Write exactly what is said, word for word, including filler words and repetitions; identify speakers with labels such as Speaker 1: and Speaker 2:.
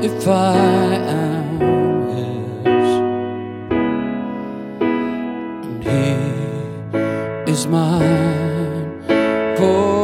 Speaker 1: if I am his, and he is mine for